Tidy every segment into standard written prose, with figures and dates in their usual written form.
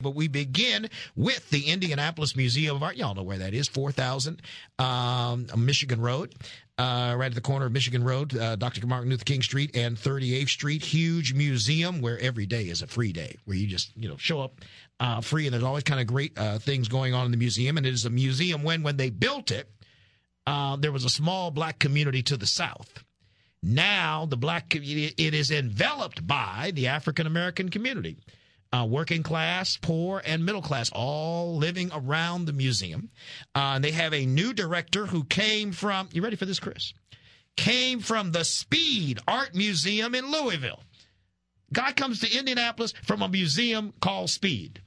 but we begin with the Indianapolis Museum of Art. Y'all know where that is, 4000 Michigan Road. Right at the corner of Michigan Road, Dr. Martin Luther King Street and 38th Street. Huge museum where every day is a free day, where you just, show up free. And there's always kind of great things going on in the museum. And it is a museum when they built it, there was a small black community to the south. Now the black community, it is enveloped by the African American community. Working class, poor, and middle class, all living around the museum. They have a new director who came from, you ready for this, Chris? Came from the Speed Art Museum in Louisville. Guy comes to Indianapolis from a museum called Speed.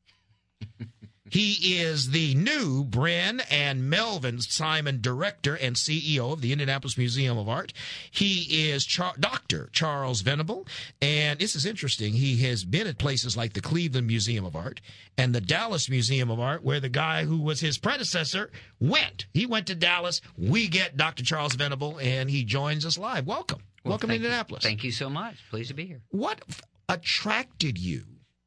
He is the new Bren and Melvin Simon director and CEO of the Indianapolis Museum of Art. He is Dr. Charles Venable, and this is interesting. He has been at places like the Cleveland Museum of Art and the Dallas Museum of Art, where the guy who was his predecessor went. He went to Dallas. We get Dr. Charles Venable, and he joins us live. Welcome. Welcome to Indianapolis. Thank you so much. Pleased to be here. What attracted you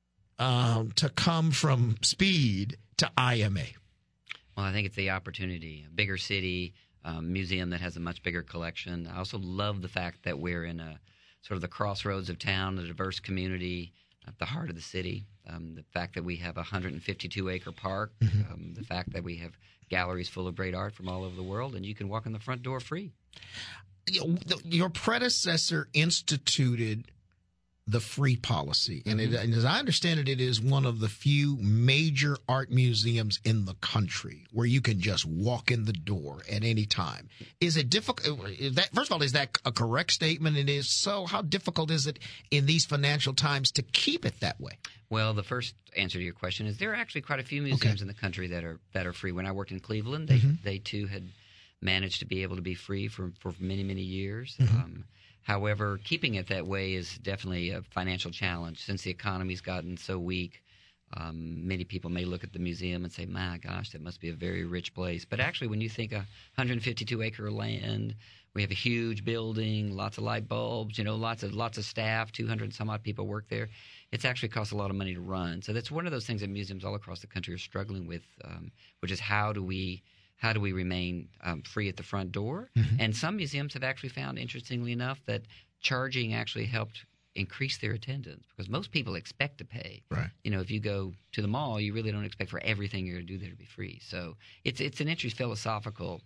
to come from Speed to IMA? Well, I think it's the opportunity. A bigger city, museum that has a much bigger collection. I also love the fact that we're in a sort of the crossroads of town, a diverse community at the heart of the city. The fact that we have a 152-acre park, the fact that we have galleries full of great art from all over the world, and you can walk in the front door free. Your predecessor instituted the free policy. And, and as I understand it, it is one of the few major art museums in the country where you can just walk in the door at any time. Is it difficult? First of all, is that a correct statement? It is. So how difficult is it in these financial times to keep it that way? Well, the first answer to your question is there are actually quite a few museums in the country that are free. When I worked in Cleveland, they too had managed to be able to be free for many, many years. However, keeping it that way is definitely a financial challenge. Since the economy's gotten so weak, many people may look at the museum and say, my gosh, that must be a very rich place. But actually, when you think 152-acre land, we have a huge building, lots of light bulbs, lots of staff, 200 and some odd people work there. It's actually costs a lot of money to run. So that's one of those things that museums all across the country are struggling with, which is how do we remain free at the front door? And some museums have actually found, interestingly enough, that charging actually helped increase their attendance because most people expect to pay. Right. If you go to the mall, you really don't expect for everything you're going to do there to be free. So it's an interesting philosophical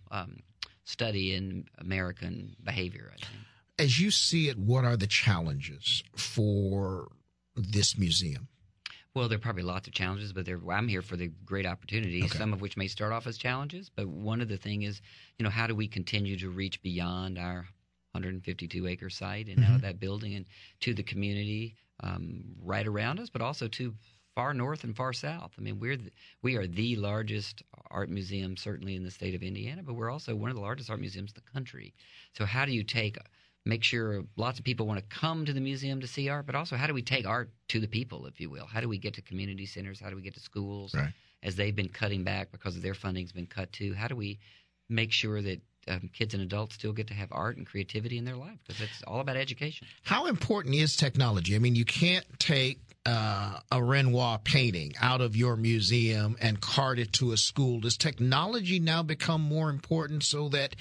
study in American behavior, I think. As you see it, what are the challenges for this museum? Well, there are probably lots of challenges, but I'm here for the great opportunities, some of which may start off as challenges. But one of the things is, how do we continue to reach beyond our 152-acre site and out of that building and to the community right around us, but also to far north and far south. I mean, we are the largest art museum, certainly in the state of Indiana, but we're also one of the largest art museums in the country. So how do you make sure lots of people want to come to the museum to see art, but also how do we take art to the people, if you will? How do we get to community centers? How do we get to schools as they've been cutting back because their funding's been cut too? How do we make sure that kids and adults still get to have art and creativity in their life? Because it's all about education. How important is technology? I mean, you can't take a Renoir painting out of your museum and cart it to a school. Does technology now become more important so that,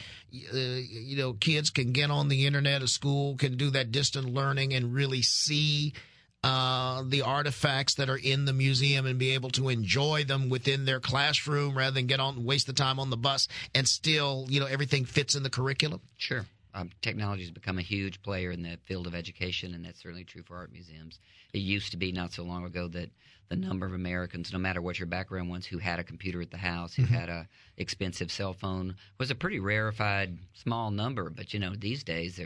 kids can get on the internet, a school can do that distant learning and really see the artifacts that are in the museum and be able to enjoy them within their classroom rather than waste the time on the bus and still, everything fits in the curriculum? Sure. Technology has become a huge player in the field of education, and that's certainly true for art museums. It used to be not so long ago that the number of Americans, no matter what your background was, who had a computer at the house, who had a expensive cell phone, was a pretty rarefied small number. But, these days,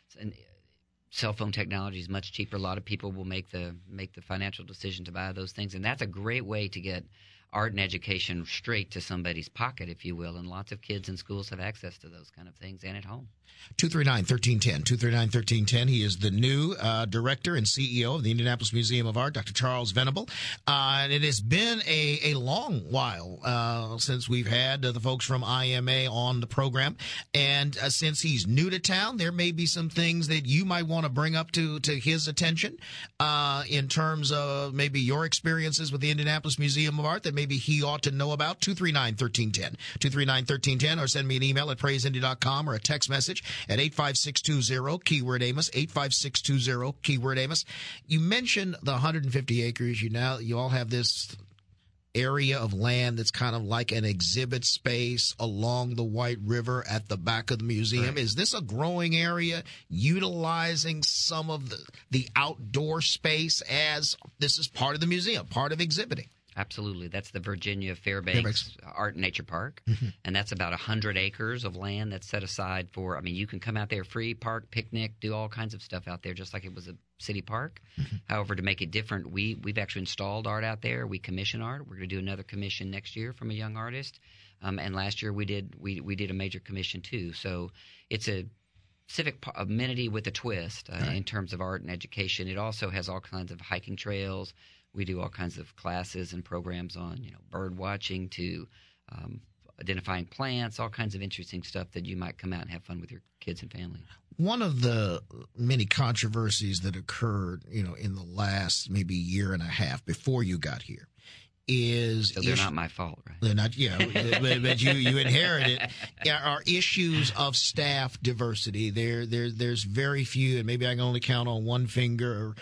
cell phone technology is much cheaper. A lot of people will make the financial decision to buy those things, and that's a great way to get art and education straight to somebody's pocket, if you will. And lots of kids in schools have access to those kind of things and at home. 239-1310, 239-1310. He is the new director and CEO of the Indianapolis Museum of Art, Dr. Charles Venable. And it has been a long while since we've had the folks from IMA on the program. And since he's new to town, there may be some things that you might want to bring up to his attention in terms of maybe your experiences with the Indianapolis Museum of Art that maybe he ought to know about. 239-1310, 239-1310, or send me an email at praiseindy.com or a text message at 85620, keyword Amos, 85620, keyword Amos. You mentioned the 150 acres. You all have this area of land that's kind of like an exhibit space along the White River at the back of the museum. Right. Is this a growing area utilizing some of the outdoor space as this is part of the museum, part of exhibiting? Absolutely. That's the Virginia Fairbanks Art and Nature Park. Mm-hmm. And that's about 100 acres of land that's set aside for, I mean, you can come out there free, park, picnic, do all kinds of stuff out there just like it was a city park. Mm-hmm. However, to make it different, we've actually installed art out there. We commission art. We're going to do another commission next year from a young artist. And last year we did a major commission too. So it's a civic amenity with a twist in terms of art and education. It also has all kinds of hiking trails. We do all kinds of classes and programs on, bird watching to identifying plants, all kinds of interesting stuff that you might come out and have fun with your kids and family. One of the many controversies that occurred, in the last maybe year and a half before you got here is... So they're not my fault, right? They're not, but you inherit it. Are issues of staff diversity. There's very few, and maybe I can only count on one finger,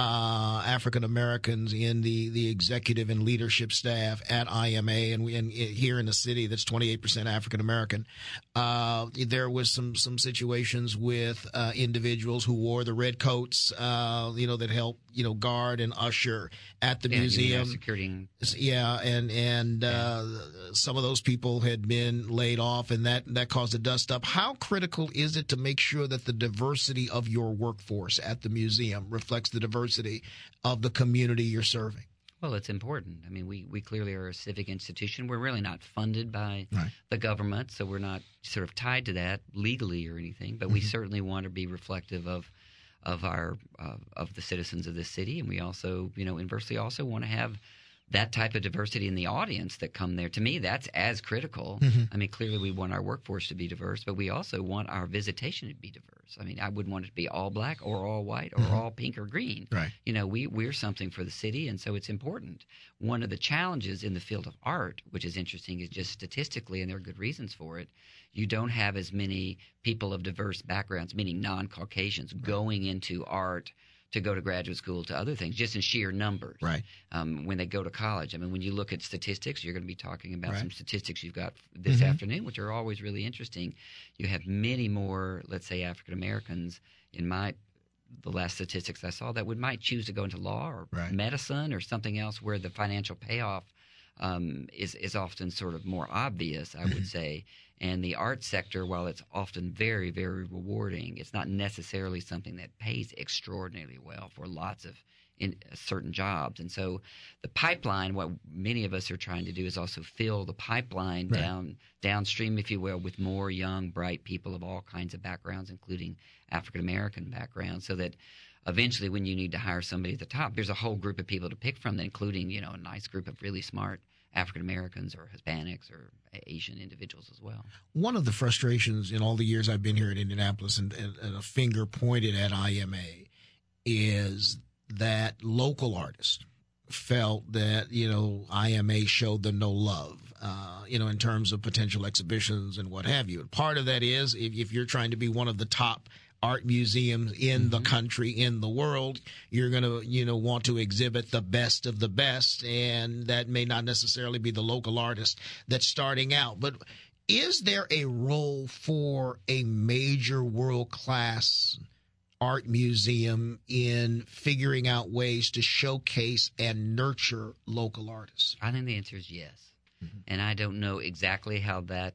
African Americans in the executive and leadership staff at IMA, and here in the city that's 28% African American. There was some situations with individuals who wore the red coats, that helped guard and usher at the museum. Security. Yeah, and some of those people had been laid off, and that caused a dust up. How critical is it to make sure that the diversity of your workforce at the museum reflects the diversity of the community you're serving? Well, it's important. I mean, we clearly are a civic institution. We're really not funded by the government, so we're not sort of tied to that legally or anything. But we certainly want to be reflective of our of the citizens of this city, and we also, inversely, also want to have that type of diversity in the audience that come there. To me, that's as critical. Mm-hmm. I mean, clearly we want our workforce to be diverse, but we also want our visitation to be diverse. I mean, I wouldn't want it to be all black or all white or all pink or green. Right. We're something for the city, and so it's important. One of the challenges in the field of art, which is interesting, is just statistically, and there are good reasons for it, you don't have as many people of diverse backgrounds, meaning non-Caucasians, going into art to go to graduate school, to other things, just in sheer numbers. Right. When they go to college. I mean, when you look at statistics, you're going to be talking about some statistics you've got this afternoon, which are always really interesting. You have many more, let's say, African Americans in the last statistics I saw that might choose to go into law or medicine or something else where the financial payoff is often sort of more obvious, I would say. And the art sector, while it's often very, very rewarding, it's not necessarily something that pays extraordinarily well for lots of certain jobs. And so the pipeline, what many of us are trying to do is also fill the pipeline downstream, if you will, with more young, bright people of all kinds of backgrounds, including African-American backgrounds, so that eventually when you need to hire somebody at the top, there's a whole group of people to pick from, including, a nice group of really smart African Americans or Hispanics or Asian individuals as well. One of the frustrations in all the years I've been here at Indianapolis and a finger pointed at IMA is that local artists felt that, IMA showed them no love, in terms of potential exhibitions and what have you. And part of that is if you're trying to be one of the top art museums in the country, in the world, you're going to, want to exhibit the best of the best. And that may not necessarily be the local artist that's starting out. But is there a role for a major world-class art museum in figuring out ways to showcase and nurture local artists? I think the answer is yes. And I don't know exactly how that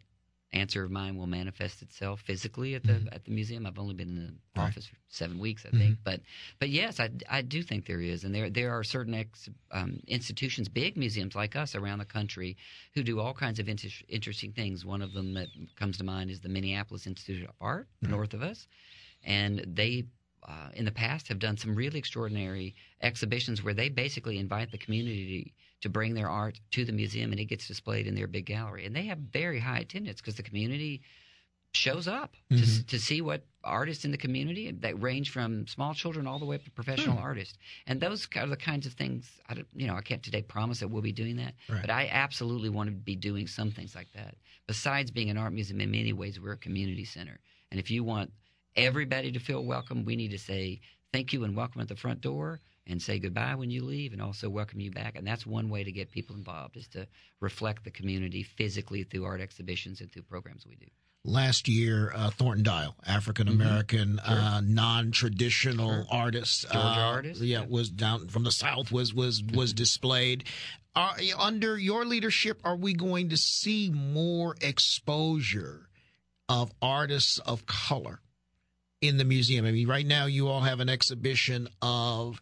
answer of mine will manifest itself physically at the museum. I've only been in the office for 7 weeks, I think, but yes, I do think there is, and there are certain institutions, big museums like us around the country, who do all kinds of interesting things. One of them that comes to mind is the Minneapolis Institute of Art, north of us, and they in the past have done some really extraordinary exhibitions where they basically invite the community to bring their art to the museum, and it gets displayed in their big gallery. And they have very high attendance because the community shows up to see what artists in the community that range from small children all the way up to professional artists. And those are the kinds of things, I can't today promise that we'll be doing that, but I absolutely want to be doing some things like that. Besides being an art museum, in many ways, we're a community center. And if you want everybody to feel welcome, we need to say thank you and welcome at the front door, and say goodbye when you leave, and also welcome you back. And that's one way to get people involved, is to reflect the community physically through art exhibitions and through programs we do. Last year, Thornton Dial, African-American, non-traditional artist. Georgia artist. Was down from the South, was displayed. Under your leadership, are we going to see more exposure of artists of color in the museum? I mean, right now you all have an exhibition of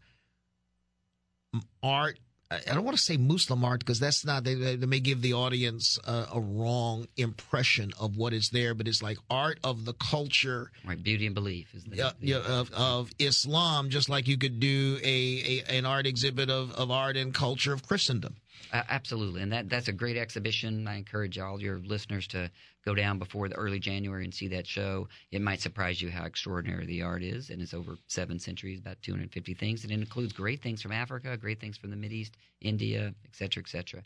art. I don't want to say Muslim art, because that's not, they may give the audience a wrong impression of what is there, but it's like art of the culture. Right, beauty and belief is of Islam, just like you could do an art exhibit of art and culture of Christendom. Absolutely, and that's a great exhibition. I encourage all your listeners to go down before the early January and see that show. It might surprise you how extraordinary the art is, and it's over 7 centuries, about 250 things, and it includes great things from Africa, great things from the Mideast, India, et cetera, et cetera.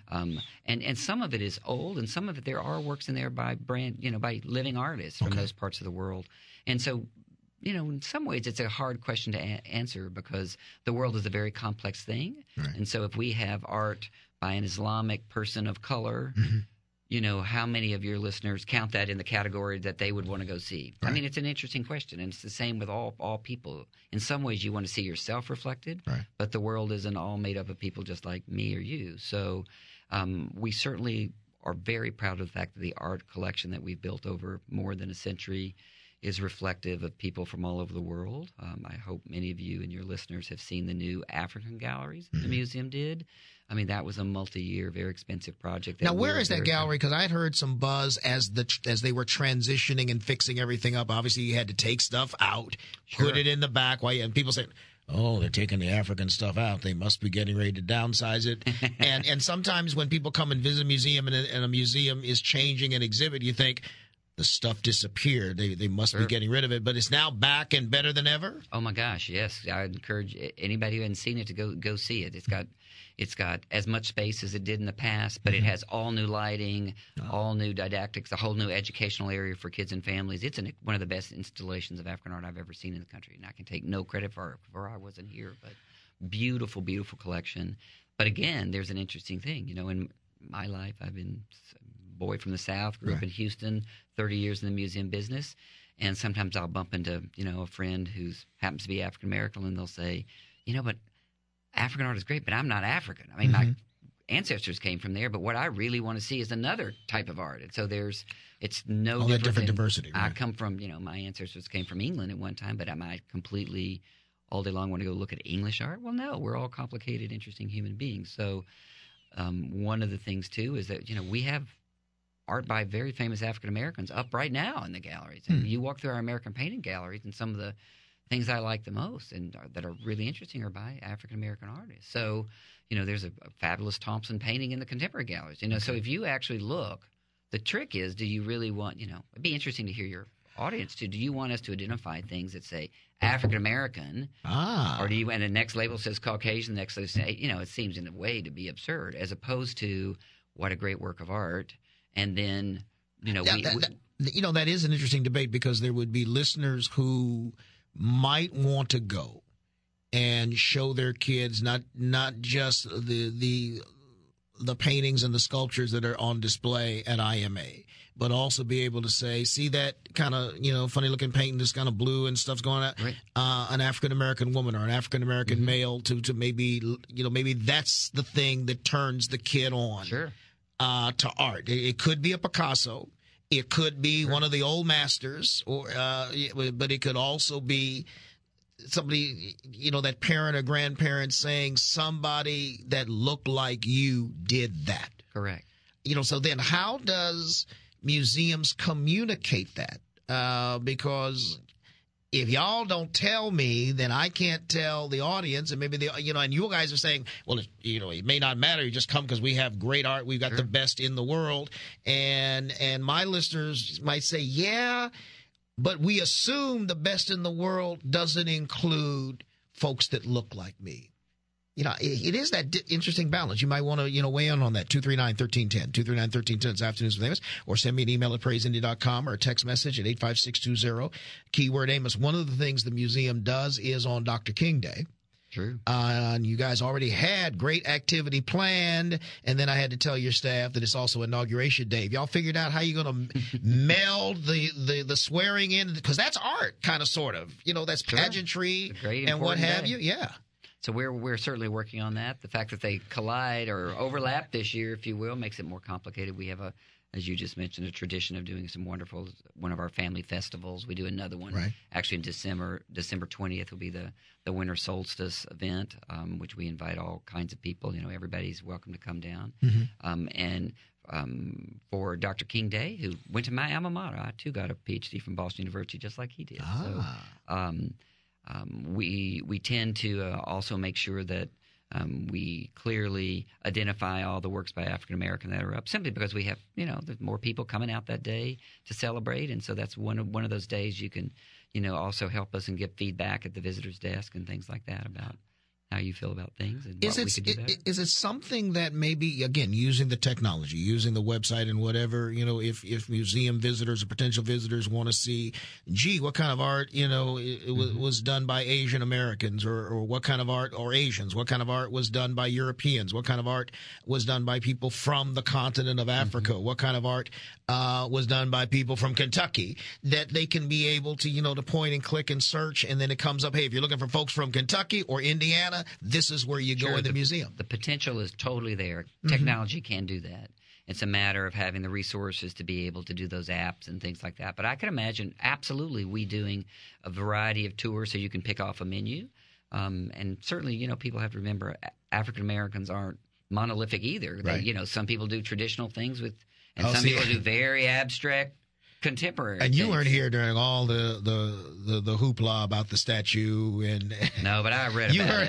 And some of it is old, and some of it, there are works in there by by living artists from those parts of the world. And so, in some ways, it's a hard question to answer, because the world is a very complex thing. Right. And so if we have art by an Islamic person of color, how many of your listeners count that in the category that they would want to go see? Right. I mean, it's an interesting question, and it's the same with all people. In some ways, you want to see yourself reflected, but the world isn't all made up of people just like me or you. So we certainly are very proud of the fact that the art collection that we've built over more than a century is reflective of people from all over the world. I hope many of you and your listeners have seen the new African galleries the museum did. I mean, that was a multi-year, very expensive project. Now, where is that gallery? Because I had heard some buzz as they were transitioning and fixing everything up. Obviously, you had to take stuff out, put it in the back, and people say, "Oh, they're taking the African stuff out. They must be getting ready to downsize it." and sometimes when people come and visit a museum and a museum is changing an exhibit, you think, the stuff disappeared. They must be getting rid of it, but it's now back and better than ever. Oh my gosh, yes! I encourage anybody who hasn't seen it to go see it. It's got as much space as it did in the past, but it has all new lighting, all new didactics, a whole new educational area for kids and families. It's one of the best installations of African art I've ever seen in the country, and I can take no credit for I wasn't here. But beautiful, beautiful collection. But again, there's an interesting thing. In my life, I've been boy from the South, grew up in Houston, 30 years in the museum business, and sometimes I'll bump into, a friend who happens to be African American, and they'll say, but African art is great, but I'm not African. I mean, my ancestors came from there, but what I really want to see is another type of art. And so it's no different diversity. Right? I come from, my ancestors came from England at one time, but am I completely all day long want to go look at English art? Well, no, we're all complicated, interesting human beings. So one of the things too is that, we have art by very famous African Americans up right now in the galleries. And you walk through our American painting galleries, and some of the things I like the most and that are really interesting are by African American artists. So, there's a fabulous Thompson painting in the contemporary galleries. So if you actually look, the trick is, do you really want, it'd be interesting to hear your audience too. Do you want us to identify things that say African American, or do you? And the next label says Caucasian. The next label says, it seems in a way to be absurd, as opposed to what a great work of art. And then, that is an interesting debate, because there would be listeners who might want to go and show their kids not just the paintings and the sculptures that are on display at IMA, but also be able to say, see that kind of, funny looking painting, this kind of blue and stuff's going on, right. An African American woman or an African American male to maybe, maybe that's the thing that turns the kid on. Sure. To art. It could be a Picasso. It could be one of the old masters, but it could also be somebody, that parent or grandparent saying somebody that looked like you did that. Correct. So then how does museums communicate that? Because if y'all don't tell me, then I can't tell the audience, and maybe and you guys are saying, well, it may not matter. You just come because we have great art. We've got the best in the world. And my listeners might say, yeah, but we assume the best in the world doesn't include folks that look like me. It is that interesting balance. You might want to, weigh in on that. 239-1310. 239-1310 is Afternoons with Amos. Or send me an email at praiseindy.com or a text message at 85620. Keyword Amos. One of the things the museum does is on Dr. King Day. True. And you guys already had great activity planned, and then I had to tell your staff that it's also Inauguration Day. Have y'all figured out how you're going to meld the swearing in? Because that's art, kind of, sort of. That's pageantry and what have you. Yeah. So we're certainly working on that. The fact that they collide or overlap this year, if you will, makes it more complicated. We have as you just mentioned, a tradition of doing some wonderful, one of our family festivals. We do another one actually in December 20th will be the winter solstice event, which we invite all kinds of people. Everybody's welcome to come down. And for Dr. King Day, who went to my alma mater, I too got a PhD from Boston University, just like he did. So we tend to also make sure that we clearly identify all the works by African American that are up, simply because we have, there's more people coming out that day to celebrate, and so that's one of those days you can, also help us and give feedback at the visitors desk and things like that about how you feel about things and what we could do better. Is it something that maybe, again, using the technology, using the website and whatever, if museum visitors or potential visitors want to see, what kind of art, was done by Asian Americans or what kind of art, or Asians, what kind of art was done by Europeans, what kind of art was done by people from the continent of Africa, what kind of art was done by people from Kentucky, that they can be able to, to point and click and search, and then it comes up, hey, if you're looking for folks from Kentucky or Indiana, this is where you go in the museum. The potential is totally there. Technology can do that. It's a matter of having the resources to be able to do those apps and things like that. But I can imagine absolutely we doing a variety of tours so you can pick off a menu. And certainly, people have to remember African Americans aren't monolithic either. Right. They, some people do traditional things some people do very abstract contemporary. And you weren't here during all the hoopla about the statue and no, but I read about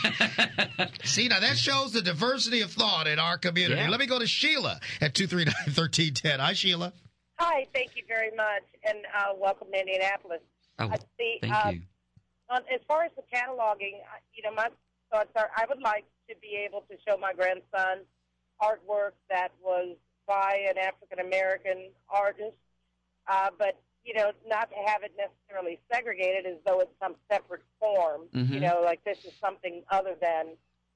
it. See, now that shows the diversity of thought in our community. Yeah. Let me go to Sheila at 239-1310. Hi, Sheila. Hi, thank you very much, and welcome to Indianapolis. Oh, thank you. As far as the cataloging, my thoughts are I would like to be able to show my grandson artwork that was by an African American artist. But, not to have it necessarily segregated as though it's some separate form, like this is something other than,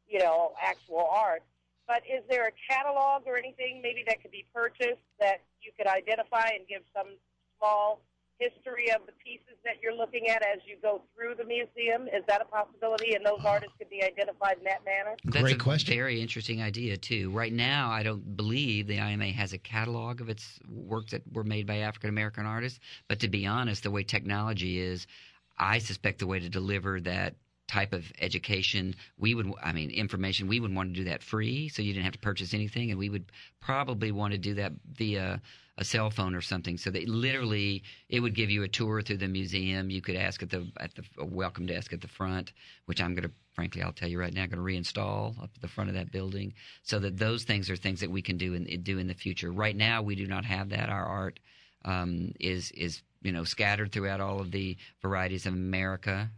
actual art. But is there a catalog or anything maybe that could be purchased that you could identify and give some small history of the pieces that you're looking at as you go through the museum? Is that a possibility, and those artists could be identified in that manner? Great question. That's a very interesting idea, too. Right now, I don't believe the IMA has a catalog of its works that were made by African-American artists. But to be honest, the way technology is, I suspect the way to deliver that type of education, information, we would want to do that free, so you didn't have to purchase anything, and we would probably want to do that via a cell phone or something, so that literally it would give you a tour through the museum. You could ask at the welcome desk at the front, which I'm going to, frankly, I'll tell you right now, I'm going to reinstall up at the front of that building, so that those things are things that we can do in the future. Right now, we do not have that. Our art is scattered throughout all of the varieties of America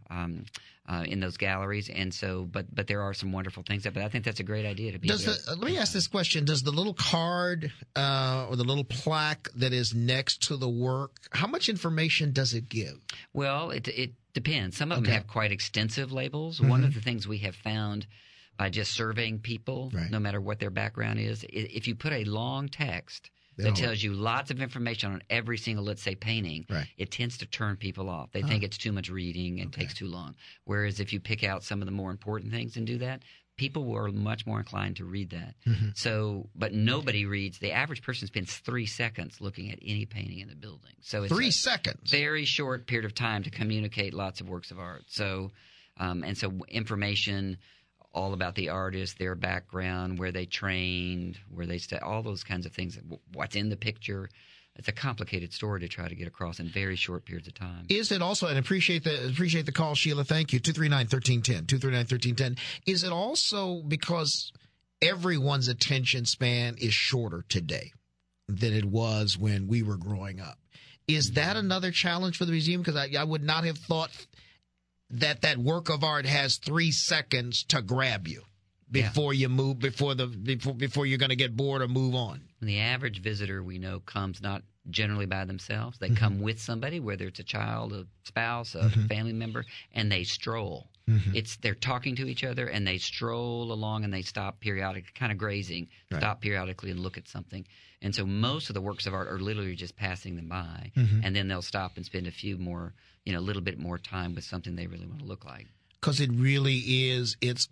in those galleries, and so, but there are some wonderful things. But I think that's a great idea to be. Let me ask this question: does the little card or the little plaque that is next to the work, how much information does it give? Well, it depends. Some of them have quite extensive labels. One of the things we have found by just surveying people, no matter what their background is, if you put a long text that tells you lots of information on every single, let's say, painting, it tends to turn people off. They think it's too much reading and takes too long. Whereas if you pick out some of the more important things and do that, people were much more inclined to read that. Mm-hmm. So, but nobody reads. The average person spends 3 seconds looking at any painting in the building. So it's 3 seconds. Very short period of time to communicate lots of works of art. So, and so information all about the artist, their background, where they trained, where they all those kinds of things. What's in the picture. It's a complicated story to try to get across in very short periods of time. Is it also, and appreciate the call, Sheila, thank you, 239-1310, 239-1310. Is it also because everyone's attention span is shorter today than it was when we were growing up? Is that another challenge for the museum? Because I would not have thought that work of art has 3 seconds to grab you before you move, before you're going to get bored or move on. The average visitor we know comes not generally by themselves. They come with somebody, whether it's a child, a spouse, a family member, and they stroll. They're talking to each other, and they stroll along, and they stop periodically, kind of grazing, stop periodically and look at something. And so most of the works of art are literally just passing them by, and then they'll stop and spend a little bit more time with something they really want to look like. Because it really is, it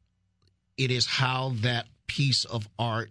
is how that piece of art,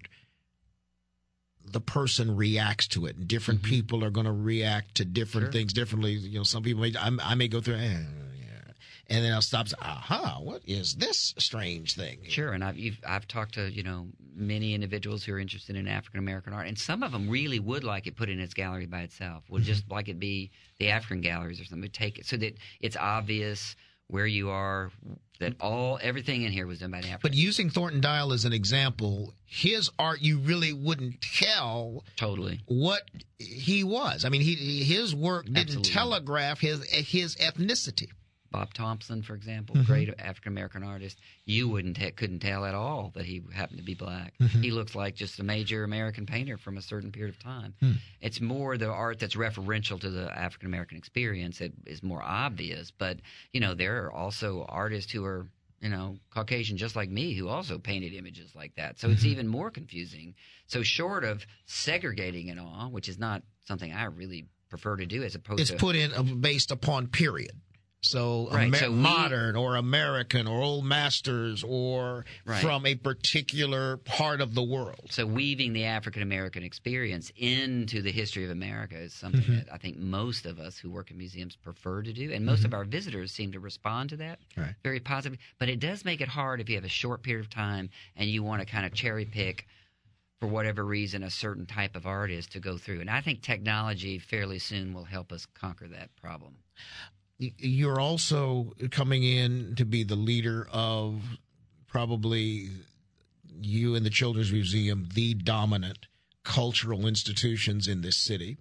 the person reacts to it. And different people are going to react to different things differently. Some people I may go through, and then I'll stop and say, aha, what is this strange thing? Sure, and I've talked to, many individuals who are interested in African American art, and some of them really would like it put in its gallery by itself, would just like it be the African galleries or something, take it so that it's obvious where you are, that everything in here was done by an African. But using Thornton Dial as an example, his art, you really wouldn't tell totally what he was. I mean, his work didn't Absolutely. telegraph his ethnicity. Bob Thompson, for example, great African American artist. You couldn't tell at all that he happened to be black. He looks like just a major American painter from a certain period of time. It's more the art that's referential to the African American experience that is more obvious. But there are also artists who are Caucasian, just like me, who also painted images like that. So it's even more confusing. So short of segregating it all, which is not something I really prefer to do, as opposed to it's put in based upon period. So, modern or American or old masters or from a particular part of the world. So weaving the African American experience into the history of America is something that I think most of us who work in museums prefer to do. And most of our visitors seem to respond to that very positively. But it does make it hard if you have a short period of time and you want to kind of cherry pick, for whatever reason, a certain type of artist to go through. And I think technology fairly soon will help us conquer that problem. You're also coming in to be the leader of probably, you and the Children's Museum, the dominant cultural institutions in this city.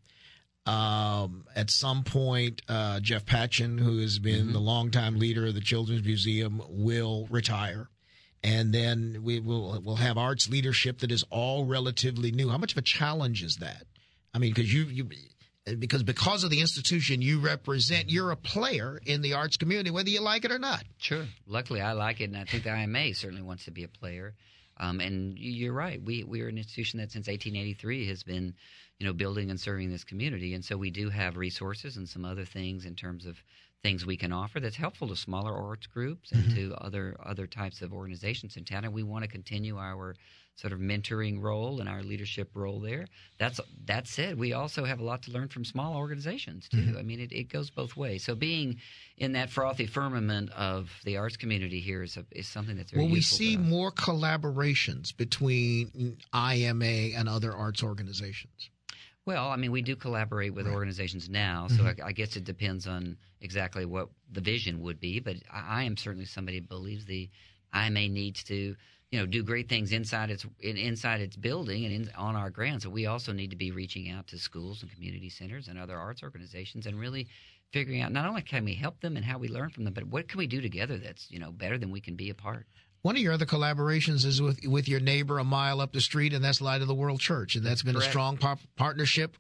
At some point, Jeff Patchen, who has been the longtime leader of the Children's Museum, will retire. And then we'll have arts leadership that is all relatively new. How much of a challenge is that? I mean, because of the institution you represent, you're a player in the arts community, whether you like it or not. Sure. Luckily, I like it, and I think the IMA certainly wants to be a player. And you're right. We're an institution that since 1883 has been, building and serving this community. And so we do have resources and some other things in terms of things we can offer that's helpful to smaller arts groups and to other types of organizations in town. And we want to continue our sort of mentoring role and our leadership role there. That said, we also have a lot to learn from small organizations too. I mean, it goes both ways. So being in that frothy firmament of the arts community here is something that's very useful. Will we see more collaborations between IMA and other arts organizations? Well, I mean, we do collaborate with organizations now, so I guess it depends on exactly what the vision would be. But I am certainly somebody who believes the IMA needs to do great things inside its building and on our grounds. So we also need to be reaching out to schools and community centers and other arts organizations and really figuring out not only can we help them and how we learn from them, but what can we do together that's better than we can be apart. One of your other collaborations is with your neighbor a mile up the street, and that's Light of the World Church, and that's been a strong partnership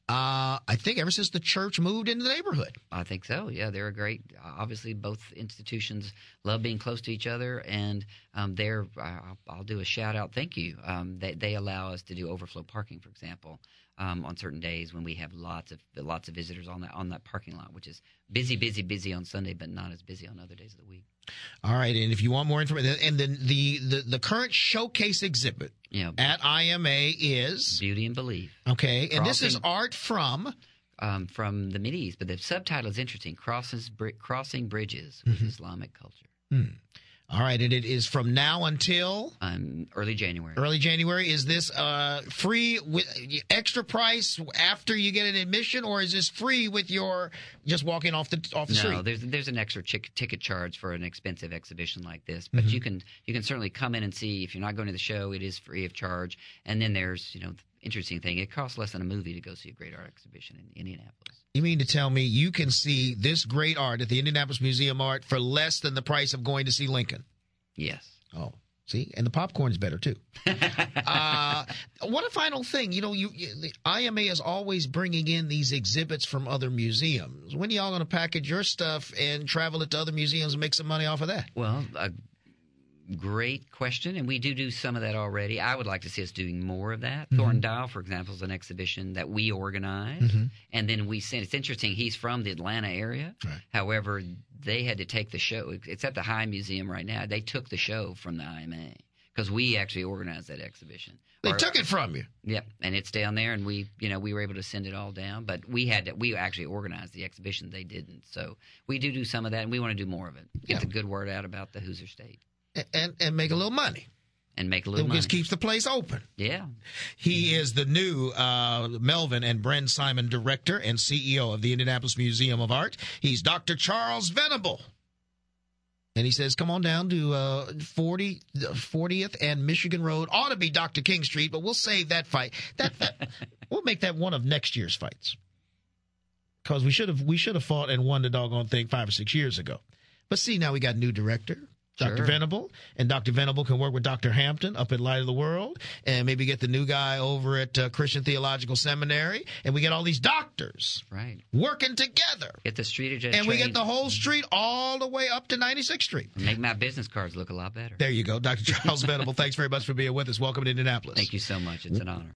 I think ever since the church moved into the neighborhood. I think so. Yeah, they're a great. Obviously, both institutions love being close to each other, and they're. I'll do a shout out. Thank you. They allow us to do overflow parking, for example, on certain days when we have lots of visitors on that parking lot, which is busy on Sunday, but not as busy on other days of the week. All right, and if you want more information, and then the current showcase exhibit at IMA is Beauty and Belief. Okay, and this is art from the Mideast, but the subtitle is interesting: Crossing Bridges with Islamic Culture. All right, and it is from now until early January. Early January. Is this free with extra price after you get an admission, or is this free with your just walking off the street? No, there's an extra ticket charge for an expensive exhibition like this, but you can certainly come in and see. If you're not going to the show, it is free of charge. And then there's interesting thing: it costs less than a movie to go see a great art exhibition in Indianapolis. You mean to tell me you can see this great art at the Indianapolis Museum of Art for less than the price of going to see Lincoln? Yes. Oh, see? And the popcorn's better, too. What a final thing. The IMA is always bringing in these exhibits from other museums. When are y'all going to package your stuff and travel it to other museums and make some money off of that? Well, great question, and we do some of that already. I would like to see us doing more of that. Thornton Dial, for example, is an exhibition that we organize, and then we send. It's interesting. He's from the Atlanta area. Right. However, they had to take the show. It's at the High Museum right now. They took the show from the IMA because we actually organized that exhibition. They took it from you. Yep, and it's down there, and we were able to send it all down. But we actually organized the exhibition. They didn't. So we do some of that, and we want to do more of it. Get the good word out about the Hoosier State. And make a little money. And make a little money. It just keeps the place open. Yeah. He is the new Melvin and Bren Simon director and CEO of the Indianapolis Museum of Art. He's Dr. Charles Venable. And he says, come on down to 40th and Michigan Road. Ought to be Dr. King Street, but we'll save that fight. We'll make that one of next year's fights. Because we should have fought and won the doggone thing 5 or 6 years ago. But see, now we got a new director. Dr. Venable, and Dr. Venable can work with Dr. Hampton up at Light of the World, and maybe get the new guy over at Christian Theological Seminary, and we get all these doctors working together. Get the street address, and we get the whole street all the way up to 96th Street. Make my business cards look a lot better. There you go, Dr. Charles Venable. Thanks very much for being with us. Welcome to Indianapolis. Thank you so much. It's an honor.